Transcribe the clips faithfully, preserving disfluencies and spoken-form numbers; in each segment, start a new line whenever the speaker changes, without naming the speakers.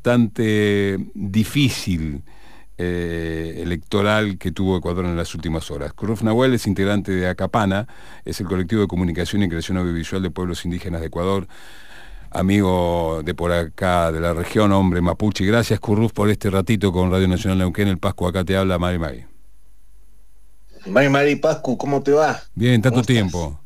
bastante difícil eh, electoral que tuvo Ecuador en las últimas horas. Kurruf Nahuel es integrante de Acapana, es el colectivo de comunicación y creación audiovisual de pueblos indígenas de Ecuador, amigo de por acá, de la región, hombre mapuche. Gracias, Kurruf, por este ratito con Radio Nacional Neuquén. El Pascu, acá te habla Mari Mari.
Mari Mari Pascu, ¿cómo te va?
Bien, tanto
¿Cómo
tiempo.
estás?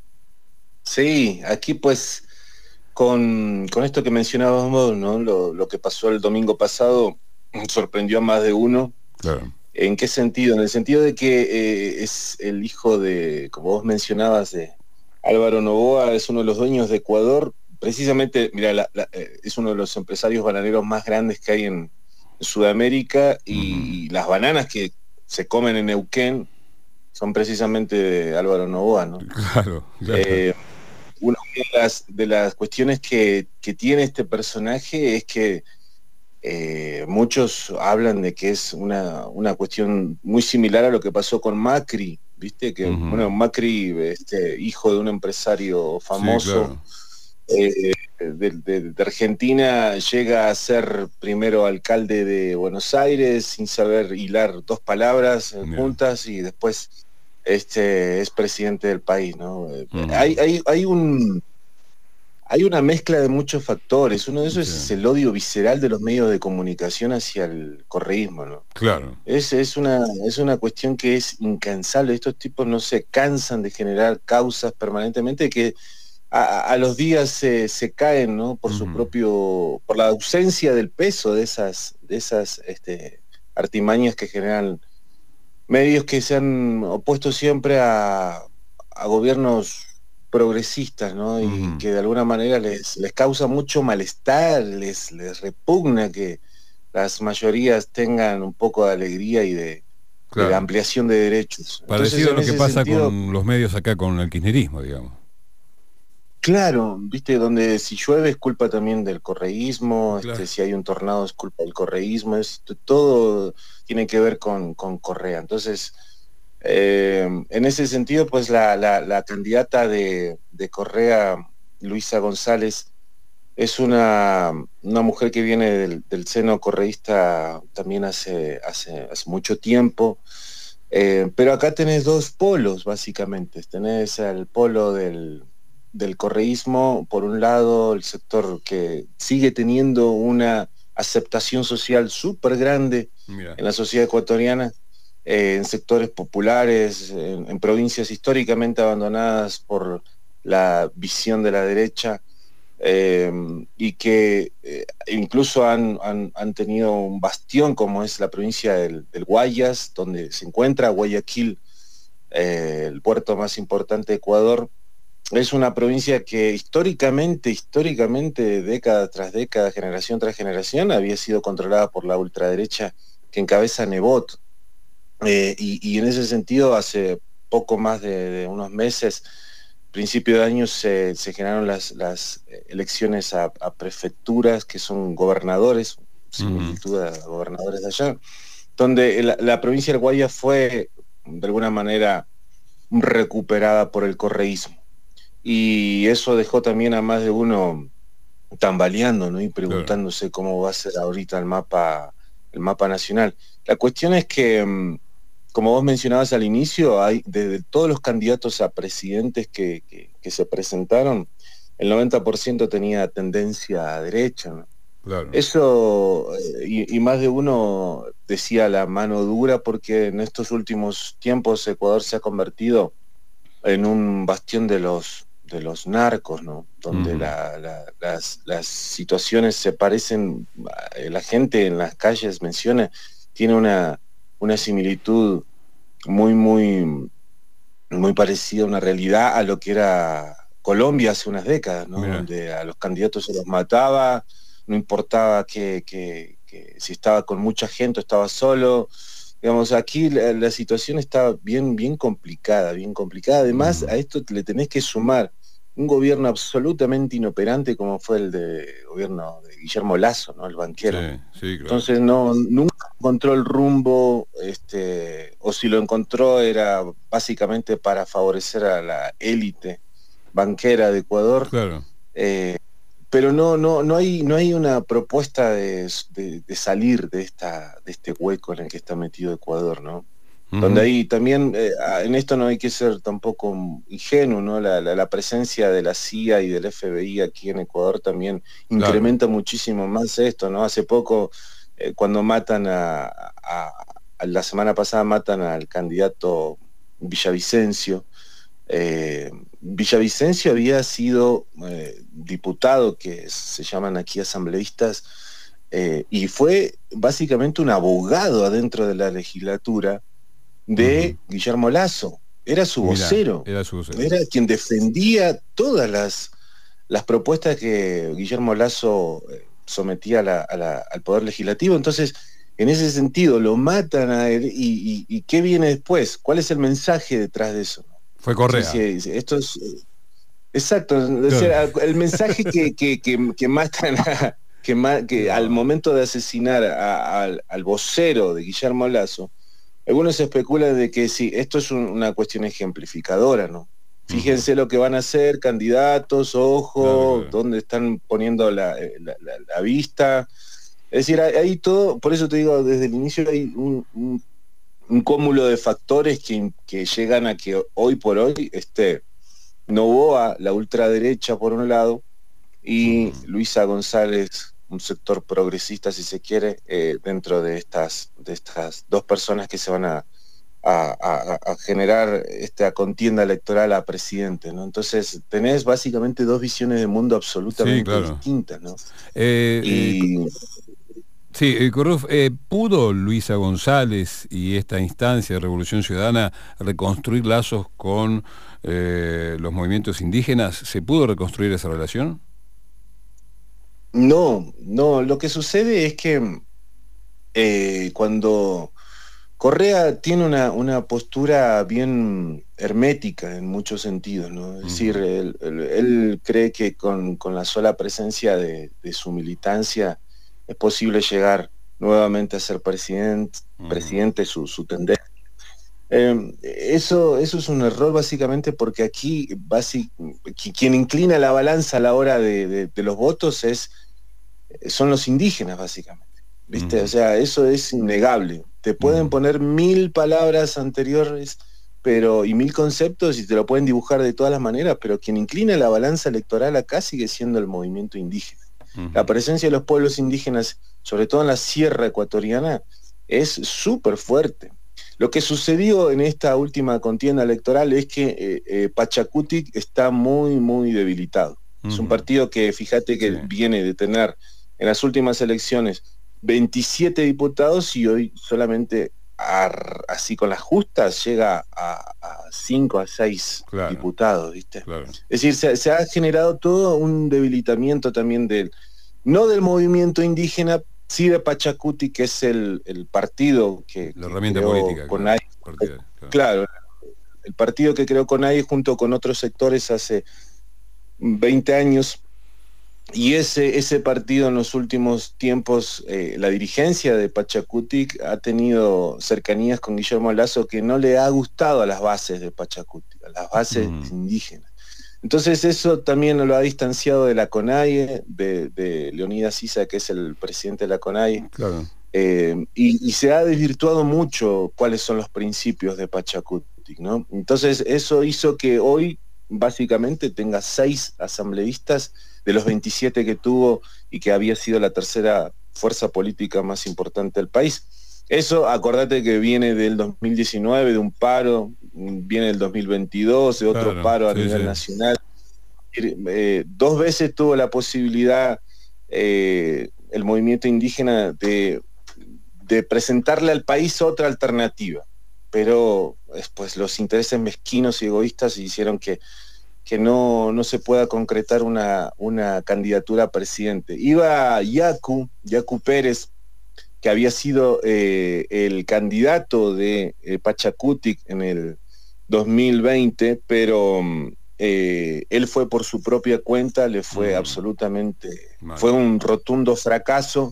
Sí, aquí pues con, con esto que mencionábamos, ¿no? Lo, lo que pasó el domingo pasado sorprendió a más de uno.
Claro.
¿En qué sentido? En el sentido de que eh, es el hijo de, como vos mencionabas, de Álvaro Noboa, es uno de los dueños de Ecuador. Precisamente, mira, la, la, eh, es uno de los empresarios bananeros más grandes que hay en, en Sudamérica, y
Uh-huh.
las bananas que se comen en Neuquén son precisamente de Álvaro Noboa, ¿no?
Claro, claro.
Eh, una de las, de las cuestiones que, que tiene este personaje es que eh, muchos hablan de que es una, una cuestión muy similar a lo que pasó con Macri, ¿viste? Que,
Uh-huh.
bueno, Macri, este, hijo de un empresario
Sí,
famoso,
claro.
eh, de, de, de Argentina, llega a ser primero alcalde de Buenos Aires sin saber hilar dos palabras eh,
Yeah.
juntas, y después este, es presidente del país, ¿no? Eh,
Uh-huh.
hay, hay, hay un... Hay una mezcla de muchos factores. Uno de esos
Sí.
es el odio visceral de los medios de comunicación hacia el correísmo, ¿no?
Claro.
Es, es, una, es una cuestión que es incansable. Estos tipos no se cansan de generar causas permanentemente que a, a los días se, se caen, ¿no? Por
Uh-huh.
su propio, por la ausencia del peso de esas, de esas este, artimañas que generan medios que se han opuesto siempre a, a gobiernos progresistas, ¿no? Y
Uh-huh.
que de alguna manera les, les causa mucho malestar, les, les repugna que las mayorías tengan un poco de alegría y de, de
Claro.
ampliación de derechos. Entonces,
Parecido a
en
lo que
ese
pasa
sentido,
con los medios acá con el kirchnerismo, digamos.
claro, viste, donde si llueve es culpa también del correísmo,
Claro.
este, si hay un tornado es culpa del correísmo, es, todo tiene que ver con, con Correa. Entonces, Eh, en ese sentido, pues la, la, la candidata de, de Correa, Luisa González, es una, una mujer que viene del, del seno correísta también hace, hace, hace mucho tiempo, eh, pero acá tenés dos polos, básicamente. Tenés el polo del, del correísmo, por un lado, el sector que sigue teniendo una aceptación social súper grande
Mira.
en la sociedad ecuatoriana, eh, en sectores populares, en, en provincias históricamente abandonadas por la visión de la derecha, eh, y que eh, incluso han, han, han, tenido un bastión como es la provincia del, del Guayas, donde se encuentra Guayaquil, eh, el puerto más importante de Ecuador. Es una provincia que históricamente, históricamente, década tras década, generación tras generación, había sido controlada por la ultraderecha que encabeza Nebot. Eh, y, y en ese sentido, hace poco más de, de unos meses, principio de año, se, se generaron las, las elecciones a, a prefecturas, que son gobernadores, similitud uh-huh. a gobernadores de allá, donde la, la provincia del Guayas fue, de alguna manera, recuperada por el correísmo. Y eso dejó también a más de uno tambaleando, ¿no? Y preguntándose claro. cómo va a ser ahorita el mapa, el mapa nacional. La cuestión es que, como vos mencionabas al inicio, hay de todos los candidatos a presidentes que, que, que se presentaron, el noventa por ciento tenía tendencia a derecha, ¿no?
Claro.
Eso, y, y más de uno decía la mano dura, porque en estos últimos tiempos Ecuador se ha convertido en un bastión de los de los narcos, ¿no? Donde uh-huh. la, la, las, las situaciones se parecen, la gente en las calles menciona, tiene una, una similitud muy, muy, muy parecida a una realidad a lo que era Colombia hace unas décadas, ¿no? Mira. Donde a los candidatos se los mataba, no importaba que, que, que si estaba con mucha gente o estaba solo. Digamos, aquí la, la situación está bien, bien complicada, bien complicada. Además, uh-huh. a esto le tenés que sumar un gobierno absolutamente inoperante como fue el de gobierno de Guillermo Lasso, ¿no? El banquero.
Sí, sí, claro.
Entonces no, nunca encontró el rumbo, este, o si lo encontró era básicamente para favorecer a la élite banquera de Ecuador.
Claro.
Eh, pero no, no, no hay, no hay una propuesta de, de, de salir de esta, de este hueco en el que está metido Ecuador, ¿no? Uh-huh. Donde ahí también, eh, en esto no hay que ser tampoco ingenuo, ¿no? La, la, la presencia de la C I A y del F B I aquí en Ecuador también incrementa claro. muchísimo más esto, ¿no? Hace poco, eh, cuando matan a, a, a, la semana pasada matan al candidato Villavicencio. Eh, Villavicencio había sido eh, diputado, que se llaman aquí asambleístas, eh, y fue básicamente un abogado adentro de la legislatura de uh-huh. Guillermo Lasso. Era su vocero.
Mirá, era su vocero.
Era quien defendía todas las, las propuestas que Guillermo Lasso sometía a la, a la, al Poder Legislativo. Entonces, en ese sentido, lo matan a él. Y, y, ¿Y qué viene después? ¿Cuál es el mensaje detrás de eso?
Fue Correa.
Sí, sí, esto es... Exacto. O sea, el mensaje que, que, que, que matan a, que, que al momento de asesinar a, a, al vocero de Guillermo Lasso, algunos especulan de que sí, esto es un, una cuestión ejemplificadora, ¿no? Fíjense uh-huh. lo que van a hacer, candidatos, ojo, claro, claro. dónde están poniendo la, la, la, la vista. Es decir, ahí todo, por eso te digo, desde el inicio hay un, un, un cúmulo de factores que, que llegan a que hoy por hoy esté Noboa, la ultraderecha por un lado, y uh-huh. Luisa González, un sector progresista, si se quiere, eh, dentro de estas, de estas dos personas que se van a, a, a, a generar esta contienda electoral a presidente, ¿no? Entonces, tenés básicamente dos visiones de mundo absolutamente sí, claro. distintas, ¿no?
Eh, y... Eh, sí, eh, Corruf, eh, ¿pudo Luisa González y esta instancia de Revolución Ciudadana reconstruir lazos con eh, los movimientos indígenas? ¿Se pudo reconstruir esa relación?
No, no, lo que sucede es que eh, cuando Correa tiene una, una postura bien hermética en muchos sentidos, ¿no? Es uh-huh. decir, él, él, él cree que con, con la sola presencia de, de su militancia es posible llegar nuevamente a ser presidente, uh-huh. presidente su, su tendencia. Eh, eso, eso es un error básicamente porque aquí basic, quien inclina la balanza a la hora de, de, de los votos es, son los indígenas básicamente, ¿viste? Uh-huh. O sea, eso es innegable. Te pueden uh-huh. poner mil palabras anteriores pero y mil conceptos y te lo pueden dibujar de todas las maneras, pero quien inclina la balanza electoral acá sigue siendo el movimiento indígena. Uh-huh. La presencia de los pueblos indígenas, sobre todo en la sierra ecuatoriana, es súper fuerte. Lo que sucedió en esta última contienda electoral es que eh, eh, Pachacutic está muy, muy debilitado. Uh-huh. Es un partido que, fíjate que sí. viene de tener en las últimas elecciones veintisiete diputados y hoy solamente, a, así con las justas, llega a, a cinco a seis claro. diputados, ¿viste? Claro. Es decir, se, se ha generado todo un debilitamiento también del, no del movimiento indígena, sí de Pachacutic, que es el, el partido que,
la
que
herramienta
creó
política,
CONAIE.
Claro.
claro, el partido que creó CONAIE junto con otros sectores hace veinte años, y ese, ese partido en los últimos tiempos, eh, la dirigencia de Pachacutic ha tenido cercanías con Guillermo Lasso que no le ha gustado a las bases de Pachacutic, a las bases mm. indígenas. Entonces eso también lo ha distanciado de la CONAIE, de, de Leonidas Sisa, que es el presidente de la CONAIE,
claro.
eh, y, y se ha desvirtuado mucho cuáles son los principios de Pachacutic, ¿no? Entonces eso hizo que hoy básicamente tenga seis asambleístas de los veintisiete que tuvo y que había sido la tercera fuerza política más importante del país. Eso, acordate que viene del dos mil diecinueve, de un paro, viene del dos mil veintidós, de otro claro, paro a sí, nivel sí. nacional. Eh, dos veces tuvo la posibilidad eh, el movimiento indígena de, de presentarle al país otra alternativa, pero después los intereses mezquinos y egoístas hicieron que que no, no se pueda concretar una, una candidatura a presidente. Iba Yacu, Yacu Pérez, que había sido eh, el candidato de eh, Pachacutic en el dos mil veinte, pero eh, él fue por su propia cuenta, le fue mm. absolutamente, vale. fue un rotundo fracaso,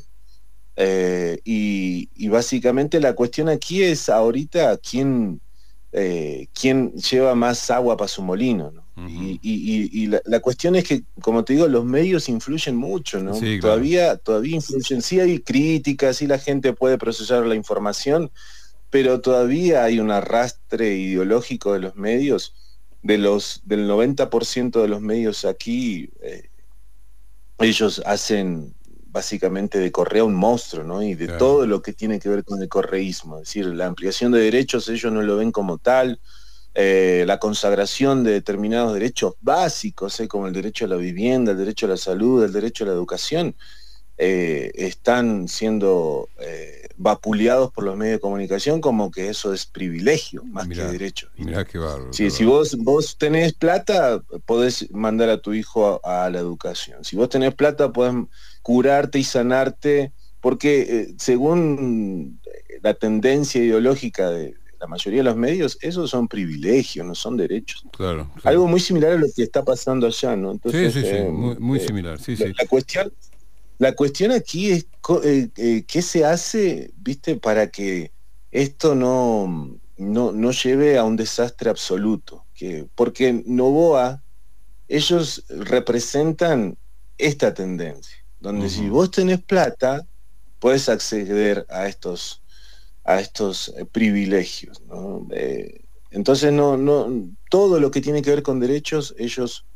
eh, y, y básicamente la cuestión aquí es ahorita quién, eh, quién lleva más agua para su molino, ¿no? Uh-huh. Y, y, y la, la cuestión es que, como te digo, los medios influyen mucho, ¿no?
Sí, claro.
Todavía, todavía influyen, sí hay críticas, sí la gente puede procesar la información, pero todavía hay un arrastre ideológico de los medios, de los, del noventa por ciento de los medios aquí, eh, ellos hacen básicamente de Correa un monstruo, ¿no? Y de claro. todo lo que tiene que ver con el correísmo, es decir, la ampliación de derechos ellos no lo ven como tal, Eh, la consagración de determinados derechos básicos, eh, como el derecho a la vivienda, el derecho a la salud, el derecho a la educación, eh, están siendo eh, vapuleados por los medios de comunicación como que eso es privilegio, más mirá, que derecho.
Mirá qué bárbaro.
Sí, si vos, vos tenés plata, podés mandar a tu hijo a, a la educación. Si vos tenés plata, podés curarte y sanarte, porque eh, según la tendencia ideológica de la mayoría de los medios, esos son privilegios, no son derechos.
Claro, claro.
Algo muy similar a lo que está pasando allá, ¿no?
Entonces, sí, sí, eh, sí, muy, muy eh, similar, sí,
la,
sí.
La cuestión, la cuestión aquí es eh, eh, qué se hace, viste, para que esto no, no, no lleve a un desastre absoluto. Que, porque Noboa, ellos representan esta tendencia, donde uh-huh. si vos tenés plata, podés acceder a estos a estos eh, privilegios, ¿no? Eh, entonces no, no, todo lo que tiene que ver con derechos, ellos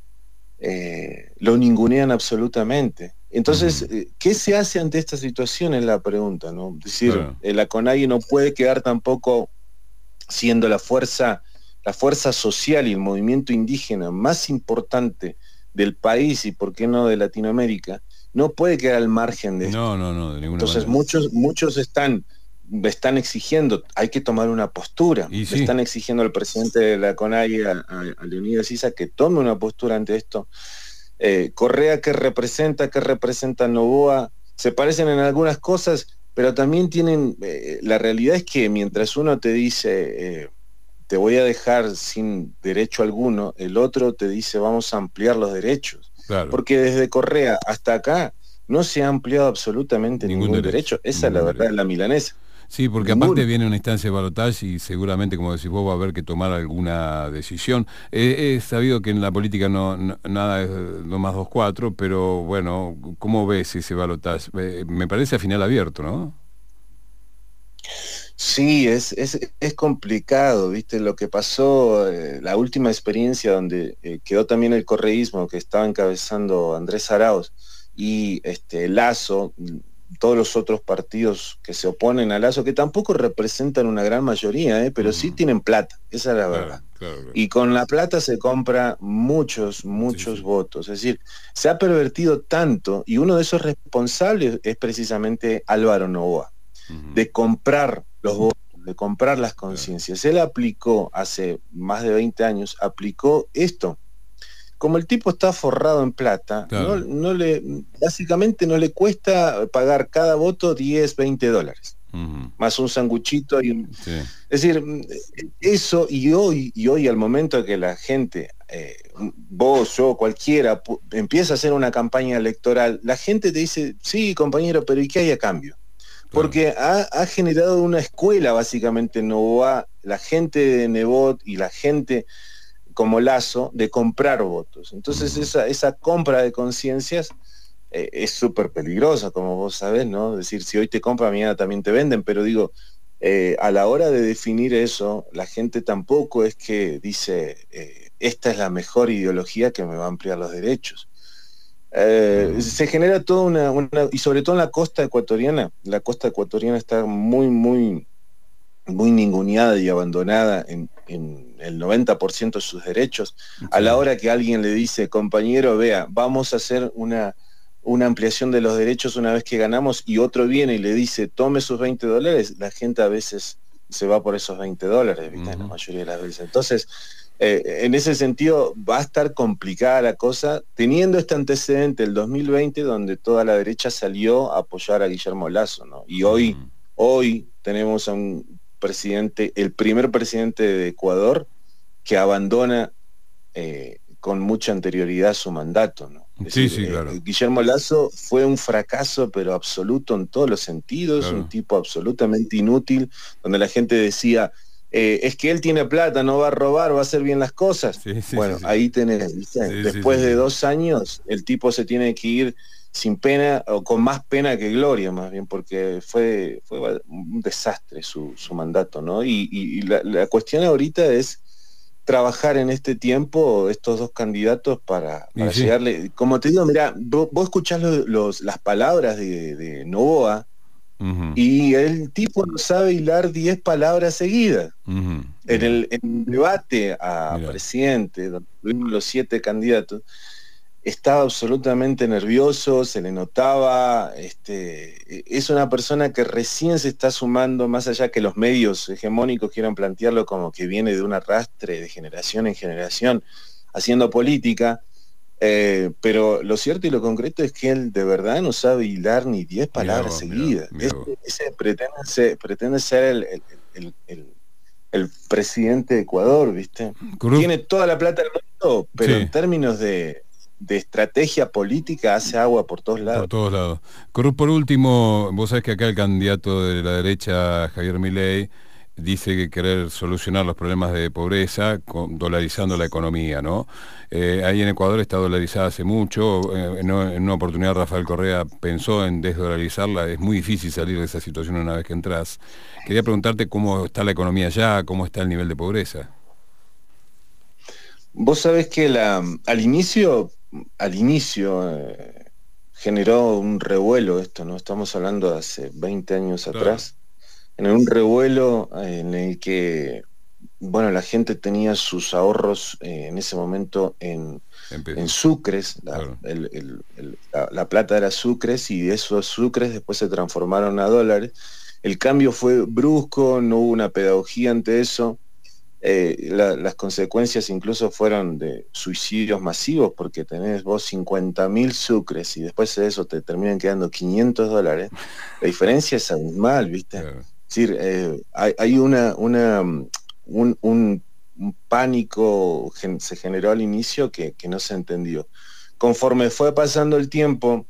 eh, lo ningunean absolutamente. Entonces, uh-huh. eh, ¿qué se hace ante esta situación? Es la pregunta, ¿no? Es decir, claro. eh, la CONAIE no puede quedar tampoco siendo la fuerza, la fuerza social y el movimiento indígena más importante del país y por qué no de Latinoamérica, no puede quedar al margen de esto.
No, no, no, de ninguna
Entonces
manera.
muchos, muchos están están exigiendo, hay que tomar una postura,
y sí.
le están exigiendo al presidente de la CONAIE, a, a, a Leonidas Issa, que tome una postura ante esto. Eh, Correa, que representa, que representa Noboa, se parecen en algunas cosas, pero también tienen, eh, la realidad es que mientras uno te dice, eh, te voy a dejar sin derecho alguno, el otro te dice, vamos a ampliar los derechos.
Claro.
Porque desde Correa hasta acá no se ha ampliado absolutamente ningún, ningún derecho. derecho. Esa ningún es la verdad, derecho. La milanesa.
Sí, porque Ninguno. aparte viene una instancia de balotaje y seguramente, como decís vos, va a haber que tomar alguna decisión. He, he sabido que en la política no, no nada es dos más dos, cuatro, pero bueno, ¿cómo ves ese balotaje? Eh, me parece a final abierto, ¿no?
Sí, es, es, es complicado, ¿viste? Lo que pasó, eh, la última experiencia donde eh, quedó también el correísmo que estaba encabezando Andrés Arauz y este Lasso, todos los otros partidos que se oponen a Lasso, que tampoco representan una gran mayoría, ¿eh? Pero uh-huh. sí tienen plata, esa es la verdad. Claro, claro, claro. Y con la plata se compra muchos, muchos sí, sí. votos. Es decir, se ha pervertido tanto, y uno de esos responsables es precisamente Álvaro Noboa, uh-huh. de comprar los votos, de comprar las conciencias. Claro. Él aplicó, hace más de veinte años, aplicó esto. Como el tipo está forrado en plata, claro. no, no le, básicamente no le cuesta pagar cada voto diez, veinte dólares. Uh-huh. Más un sanguchito y un... Sí. Es decir, eso y hoy, y hoy al momento que la gente, eh, vos, yo, cualquiera, empieza a hacer una campaña electoral, la gente te dice, sí, compañero, pero ¿y qué hay a cambio? Claro. Porque ha, ha generado una escuela básicamente en Noboa, la gente de Nebot y la gente como Lasso, de comprar votos. Entonces uh-huh. esa, esa compra de conciencias eh, es súper peligrosa, como vos sabés, ¿no? Es decir, si hoy te compran, mañana también te venden, pero digo, eh, a la hora de definir eso, la gente tampoco es que dice, eh, esta es la mejor ideología que me va a ampliar los derechos. Eh, uh-huh. Se genera toda una, una, y sobre todo en la costa ecuatoriana, la costa ecuatoriana está muy, muy... muy ninguneada y abandonada en, en el noventa por ciento de sus derechos, sí. A la hora que alguien le dice, compañero, vea, vamos a hacer una, una ampliación de los derechos una vez que ganamos, y otro viene y le dice, tome sus veinte dólares, la gente a veces se va por esos veinte dólares, ¿viste? Uh-huh. La mayoría de las veces. Entonces, eh, en ese sentido, va a estar complicada la cosa, teniendo este antecedente, el dos mil veinte, donde toda la derecha salió a apoyar a Guillermo Lasso, ¿no? Y hoy, uh-huh. hoy tenemos a un presidente, el primer presidente de Ecuador que abandona eh, con mucha anterioridad su mandato, ¿no? Es
sí,
decir,
sí, claro.
eh, Guillermo Lasso fue un fracaso, pero absoluto en todos los sentidos, claro. Un tipo absolutamente inútil, donde la gente decía, eh, es que él tiene plata, no va a robar, va a hacer bien las cosas.
Sí, sí,
bueno,
sí, sí.
ahí tenés, ¿viste?
Sí,
Después
sí, sí,
de
sí.
dos años, el tipo se tiene que ir sin pena, o con más pena que gloria, más bien, porque fue, fue un desastre su, su mandato, ¿no? Y, y, y la, la cuestión ahorita es trabajar en este tiempo estos dos candidatos para,
Y
para
sí.
llegarle. Como te digo, mira, vos, vos escuchás los, los, las palabras de, de Noboa,
Uh-huh.
y el tipo no sabe hilar diez palabras seguidas.
Uh-huh.
En
Mira,
el, en el debate a
mira.
presidente, donde tuvimos los siete candidatos, estaba absolutamente nervioso, se le notaba, este, es una persona que recién se está sumando, más allá que los medios hegemónicos quieran plantearlo como que viene de un arrastre de generación en generación haciendo política, eh, pero lo cierto y lo concreto es que él de verdad no sabe hilar ni diez
Mira
palabras
vos, mira,
seguidas.
mira
Ese,
vos.
ese pretende, ser, pretende ser el, el, el, el, el presidente de Ecuador, ¿viste?
Cruz,
Tiene toda la plata del mundo, pero en
sí,
términos de, de estrategia política hace agua por todos
por
lados.
todos lados. Cruz, por último, vos sabés que acá el candidato de la derecha, Javier Milei, dice que querer solucionar los problemas de pobreza con, dolarizando la economía, ¿no? Eh, ahí en Ecuador está dolarizada hace mucho, eh, en, en una oportunidad Rafael Correa pensó en desdolarizarla, es muy difícil salir de esa situación una vez que entras. Quería preguntarte cómo está la economía allá, cómo está el nivel de pobreza.
Vos sabés que la, al inicio, al inicio eh, generó un revuelo esto, ¿no? Estamos hablando de hace veinte años
Claro.
atrás, en un revuelo en el que, bueno, la gente tenía sus ahorros eh, en ese momento en, en
Empezó.
sucres, la,
Claro.
el, el, el, la, la plata era sucres y esos sucres después se transformaron a dólares. El cambio fue brusco, no hubo una pedagogía ante eso. Eh, la, las consecuencias incluso fueron de suicidios masivos, porque tenés vos cincuenta mil sucres y después de eso te terminan quedando quinientos dólares. La diferencia es abismal, ¿viste?
Claro.
Es decir, eh, hay, hay una, una, un, un, un pánico gen, se generó al inicio que, que no se entendió. Conforme fue pasando el tiempo,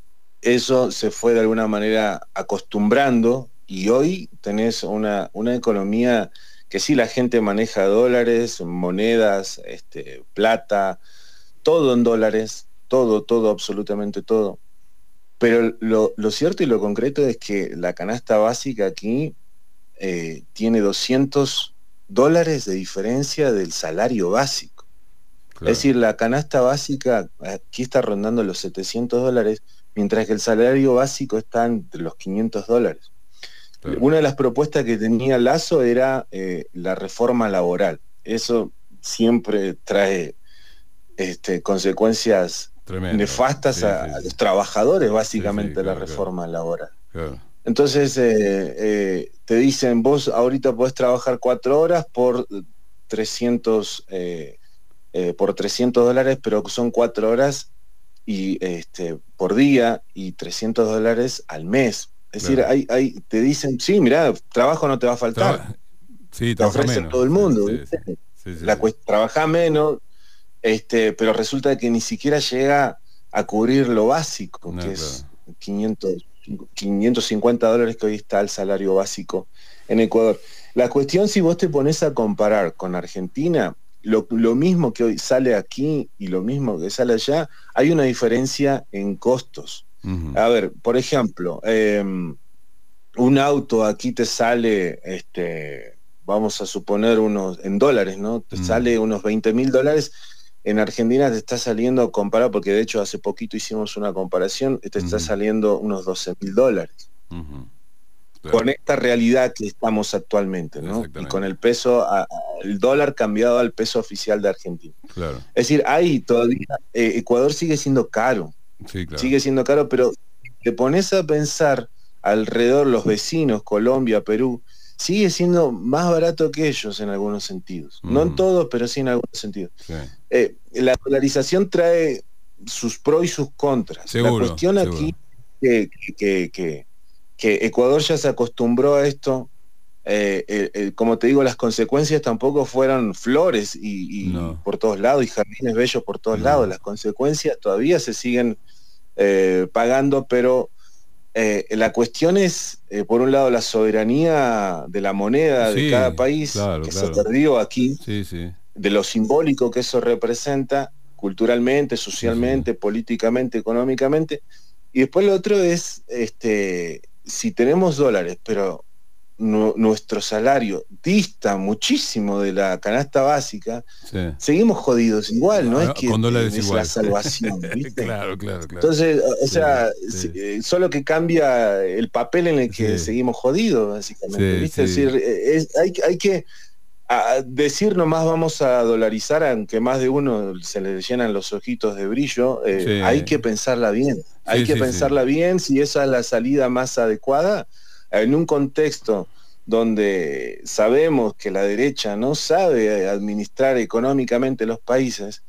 eso se fue de alguna manera acostumbrando y hoy tenés una, una economía que sí, la gente maneja dólares, monedas, este, plata, todo en dólares, todo, todo, absolutamente todo. Pero lo, lo cierto y lo concreto es que la canasta básica aquí eh, tiene doscientos dólares de diferencia del salario básico.
Claro.
Es decir, la canasta básica aquí está rondando los setecientos dólares, mientras que el salario básico está entre los quinientos dólares. Claro. Una de las propuestas que tenía Lasso era eh, la reforma laboral. Eso siempre trae este, consecuencias Tremendo. nefastas sí, a, sí, a los trabajadores, básicamente, sí, sí, claro, la reforma claro. laboral. Claro. Entonces, eh, eh, te dicen, vos ahorita podés trabajar cuatro horas por trescientos, eh, eh, por trescientos dólares, pero son cuatro horas y, este, por día y trescientos dólares al mes. Es claro. decir, hay, hay, te dicen, sí, mirá, trabajo no te va a faltar.
Traba sí,
te ofrecen todo el mundo.
Sí, sí, sí, sí, sí,
la
sí.
Trabaja menos, este, pero resulta que ni siquiera llega a cubrir lo básico, no, que claro. es quinientos, quinientos cincuenta dólares que hoy está el salario básico en Ecuador. La cuestión, si vos te pones a comparar con Argentina, lo, lo mismo que hoy sale aquí y lo mismo que sale allá, hay una diferencia en costos. Uh-huh. A ver, por ejemplo, eh, un auto aquí te sale, este, vamos a suponer unos, en dólares, ¿no? Te uh-huh. sale unos veinte mil dólares. En Argentina te está saliendo, comparado, porque de hecho hace poquito hicimos una comparación, te está uh-huh. saliendo unos doce mil dólares. Uh-huh. Claro. Con esta realidad que estamos actualmente, ¿no? Y con el peso, a, a, el dólar cambiado al peso oficial de Argentina.
Claro.
Es decir, ahí todavía, eh, Ecuador sigue siendo caro.
Sí, claro.
Sigue siendo caro, pero te pones a pensar alrededor, los vecinos, Colombia, Perú, sigue siendo más barato que ellos en algunos sentidos. Mm. No en todos, pero sí en algunos sentidos. Sí. Eh, la dolarización trae sus pros y sus contras.
Seguro,
la cuestión
seguro.
aquí que, que, que, que Ecuador ya se acostumbró a esto. Eh, eh, eh, como te digo, las consecuencias tampoco fueron flores y, y no. por todos lados y jardines bellos por todos no. lados. Las consecuencias todavía se siguen eh, pagando, pero eh, la cuestión es, eh, por un lado, la soberanía de la moneda
Sí,
de cada país,
claro,
que
claro.
se perdió aquí,
Sí, sí,
de lo simbólico que eso representa culturalmente,
sí, sí.
socialmente, políticamente, económicamente. Y después lo otro es, este, si tenemos dólares, pero nu- nuestro salario dista muchísimo de la canasta básica,
Sí.
seguimos jodidos igual, no es
Ah,
que
con
eh,
dólares
es la
igual.
salvación, ¿viste?
Claro, claro, claro.
Entonces, o o
Sí,
sea, si-
sí,
eh, solo que cambia el papel en el que
sí,
seguimos jodidos, básicamente,
sí,
¿viste? Es decir,
sí,
eh, es- hay, hay que a decir nomás vamos a dolarizar, aunque más de uno se le llenan los ojitos de brillo, eh, hay que
sí,
pensarla bien. Hay
sí,
que
sí, sí.
pensarla bien si esa es la salida más adecuada en un contexto donde sabemos que la derecha no sabe administrar económicamente los países.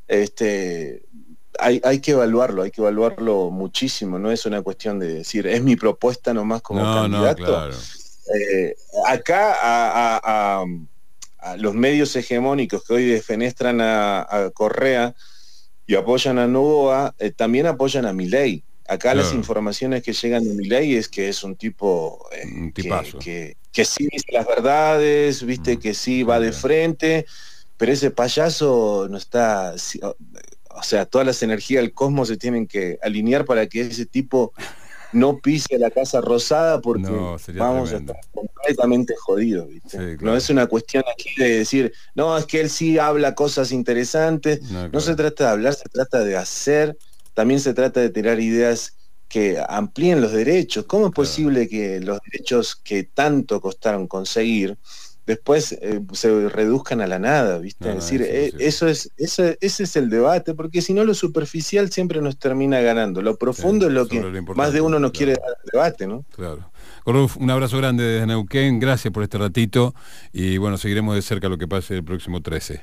Este, hay, hay que evaluarlo, hay que evaluarlo muchísimo. No es una cuestión de decir, es mi propuesta nomás como
No, no,
candidato.
claro.
Eh, acá a, a, a a los medios hegemónicos que hoy defenestran a, a Correa y apoyan a Novoa, eh, también apoyan a Milei. Acá las
Claro.
informaciones que llegan de Milei es que es un tipo eh,
Un
que,
tipazo.
que, que sí dice las verdades, viste,
Mm,
que sí
sí,
va de
sí.
frente, pero ese payaso no está, o sea, todas las energías del cosmos se tienen que alinear para que ese tipo no pise la Casa Rosada porque
No, sería
vamos a estar
tremendo.
completamente jodidos, ¿viste?
Sí,
No
claro.
es una cuestión aquí de decir, no, es que él sí habla cosas interesantes.
No,
No se
claro.
trata de hablar, se trata de hacer. También se trata de tirar ideas que amplíen los derechos. ¿Cómo es
Claro.
posible que los derechos que tanto costaron conseguir después eh, se reduzcan a la nada, ¿viste?
No,
Es
no,
decir,
es
eh,
imposible.
eso es, ese, ese es el debate, porque si no lo superficial siempre nos termina ganando. Lo
Sí,
profundo es lo que
sobre lo
más de
importante,
uno no quiere
claro.
dar al debate, ¿no?
Claro. Corruf, un abrazo grande desde Neuquén, gracias por este ratito y bueno, seguiremos de cerca lo que pase el próximo trece.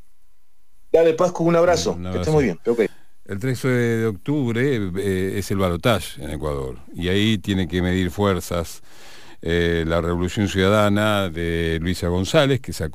Dale, Pascu, un abrazo.
Un
Que estés muy
abrazo.
bien. Ok.
El trece de octubre eh, es el balotaje en Ecuador y ahí tiene que medir fuerzas eh, la Revolución Ciudadana de Luisa González, que sacó